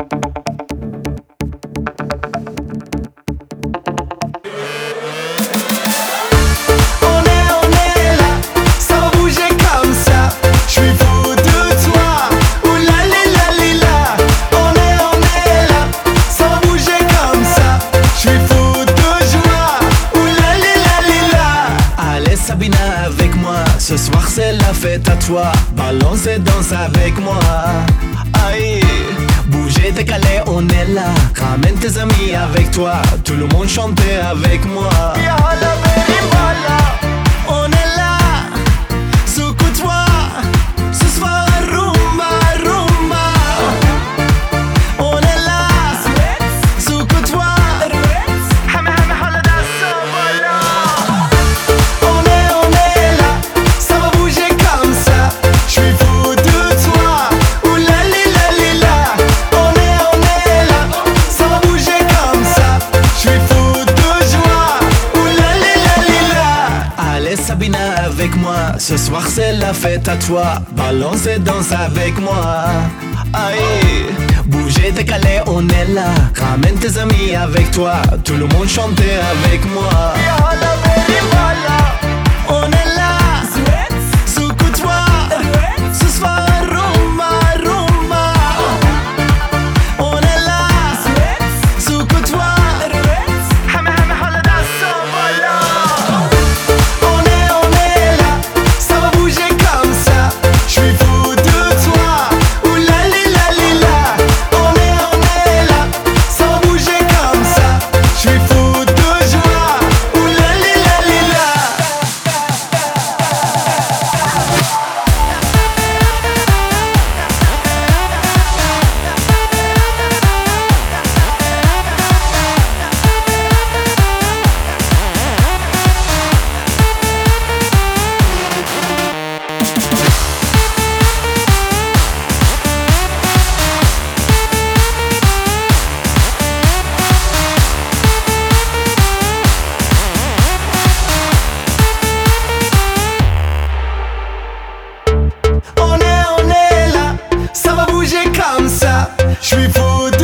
Avec moi, ce soir c'est la fête à toi. Balance et danse avec moi. Aïe, bouger, décaler, on est là. Ramène tes amis avec toi. Tout le monde chante avec moi. On est là, secoue-toi. Ce soir rumba, rumba. On est là, secoue-toi. Sabina avec moi, ce soir c'est la fête à toi. Balance et danse avec moi. Aïe, bouger, décaler, on est là. Ramène tes amis avec toi. Tout le monde chante avec moi. On est là, secoue-toi. Ce soir rumba, rumba. On est là, secoue-toi. On est là, ça va bouger comme ça. Je suis fou.